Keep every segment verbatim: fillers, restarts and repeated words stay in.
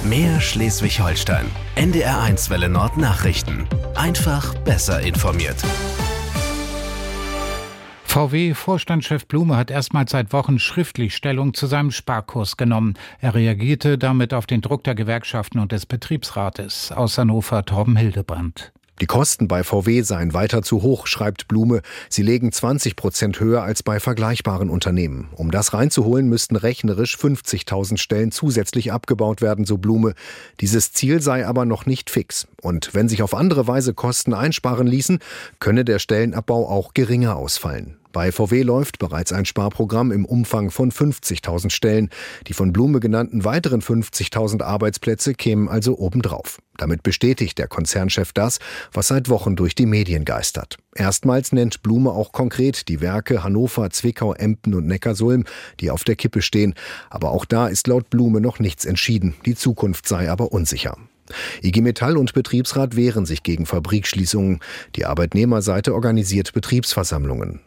Mehr Schleswig-Holstein. N D R eins Welle Nord Nachrichten. Einfach besser informiert. V W-Vorstandschef Blume hat erstmals seit Wochen schriftlich Stellung zu seinem Sparkurs genommen. Er reagierte damit auf den Druck der Gewerkschaften und des Betriebsrates. Aus Hannover Torben Hildebrand. Die Kosten bei V W seien weiter zu hoch, schreibt Blume. Sie legen zwanzig Prozent höher als bei vergleichbaren Unternehmen. Um das reinzuholen, müssten rechnerisch fünfzigtausend Stellen zusätzlich abgebaut werden, so Blume. Dieses Ziel sei aber noch nicht fix. Und wenn sich auf andere Weise Kosten einsparen ließen, könne der Stellenabbau auch geringer ausfallen. Bei V W läuft bereits ein Sparprogramm im Umfang von fünfzigtausend Stellen. Die von Blume genannten weiteren fünfzigtausend Arbeitsplätze kämen also obendrauf. Damit bestätigt der Konzernchef das, was seit Wochen durch die Medien geistert. Erstmals nennt Blume auch konkret die Werke Hannover, Zwickau, Emden und Neckarsulm, die auf der Kippe stehen. Aber auch da ist laut Blume noch nichts entschieden. Die Zukunft sei aber unsicher. I G Metall und Betriebsrat wehren sich gegen Fabrikschließungen. Die Arbeitnehmerseite organisiert Betriebsversammlungen.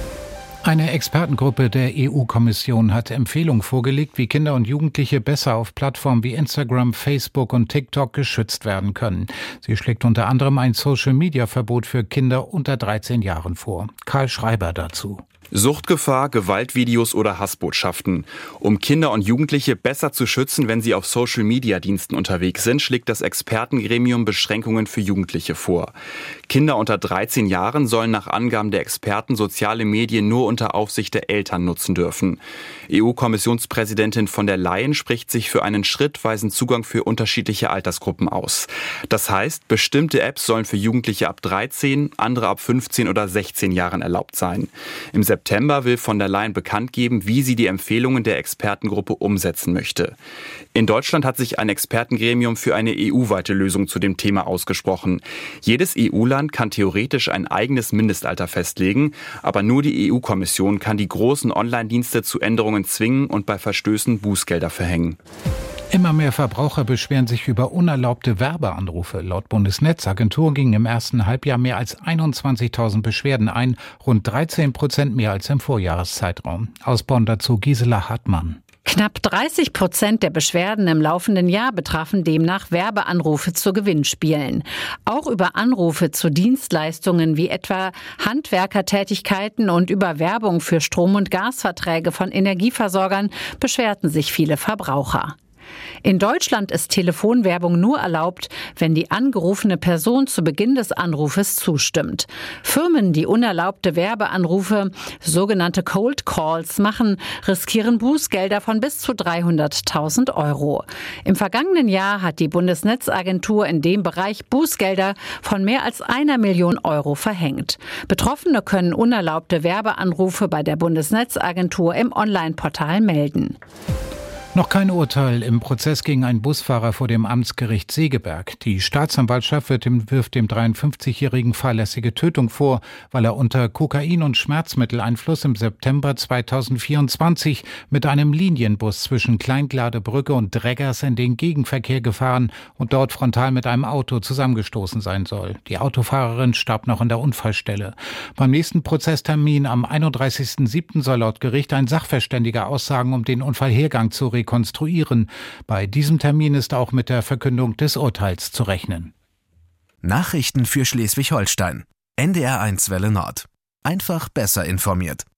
Eine Expertengruppe der E U-Kommission hat Empfehlungen vorgelegt, wie Kinder und Jugendliche besser auf Plattformen wie Instagram, Facebook und TikTok geschützt werden können. Sie schlägt unter anderem ein Social-Media-Verbot für Kinder unter dreizehn Jahren vor. Karl Schreiber dazu. Suchtgefahr, Gewaltvideos oder Hassbotschaften. Um Kinder und Jugendliche besser zu schützen, wenn sie auf Social-Media-Diensten unterwegs sind, schlägt das Expertengremium Beschränkungen für Jugendliche vor. Kinder unter dreizehn Jahren sollen nach Angaben der Experten soziale Medien nur unter Aufsicht der Eltern nutzen dürfen. E U-Kommissionspräsidentin von der Leyen spricht sich für einen schrittweisen Zugang für unterschiedliche Altersgruppen aus. Das heißt, bestimmte Apps sollen für Jugendliche ab dreizehn, andere ab fünfzehn oder sechzehn Jahren erlaubt sein. Im September will von der Leyen bekannt geben, wie sie die Empfehlungen der Expertengruppe umsetzen möchte. In Deutschland hat sich ein Expertengremium für eine E U-weite Lösung zu dem Thema ausgesprochen. Jedes E U-Land kann theoretisch ein eigenes Mindestalter festlegen, aber nur die E U-Kommission kann die großen Online-Dienste zu Änderungen zwingen und bei Verstößen Bußgelder verhängen. Immer mehr Verbraucher beschweren sich über unerlaubte Werbeanrufe. Laut Bundesnetzagentur gingen im ersten Halbjahr mehr als einundzwanzigtausend Beschwerden ein, rund dreizehn Prozent mehr als im Vorjahreszeitraum. Aus Bonn dazu Gisela Hartmann. Knapp dreißig Prozent der Beschwerden im laufenden Jahr betrafen demnach Werbeanrufe zu Gewinnspielen. Auch über Anrufe zu Dienstleistungen wie etwa Handwerkertätigkeiten und über Werbung für Strom- und Gasverträge von Energieversorgern beschwerten sich viele Verbraucher. In Deutschland ist Telefonwerbung nur erlaubt, wenn die angerufene Person zu Beginn des Anrufes zustimmt. Firmen, die unerlaubte Werbeanrufe, sogenannte Cold Calls, machen, riskieren Bußgelder von bis zu dreihunderttausend Euro. Im vergangenen Jahr hat die Bundesnetzagentur in dem Bereich Bußgelder von mehr als einer Million Euro verhängt. Betroffene können unerlaubte Werbeanrufe bei der Bundesnetzagentur im Online-Portal melden. Noch kein Urteil im Prozess gegen einen Busfahrer vor dem Amtsgericht Segeberg. Die Staatsanwaltschaft wird dem, wirft dem dreiundfünfzigjährigen fahrlässige Tötung vor, weil er unter Kokain- und Schmerzmitteleinfluss im September zweitausendvierundzwanzig mit einem Linienbus zwischen Kleingladebrücke und Dreggers in den Gegenverkehr gefahren und dort frontal mit einem Auto zusammengestoßen sein soll. Die Autofahrerin starb noch an der Unfallstelle. Beim nächsten Prozesstermin am einunddreißigsten siebten soll laut Gericht ein Sachverständiger aussagen, um den Unfallhergang zu rekonstruieren. Bei diesem Termin ist auch mit der Verkündung des Urteils zu rechnen. Nachrichten für Schleswig-Holstein. N D R eins Welle Nord. Einfach besser informiert.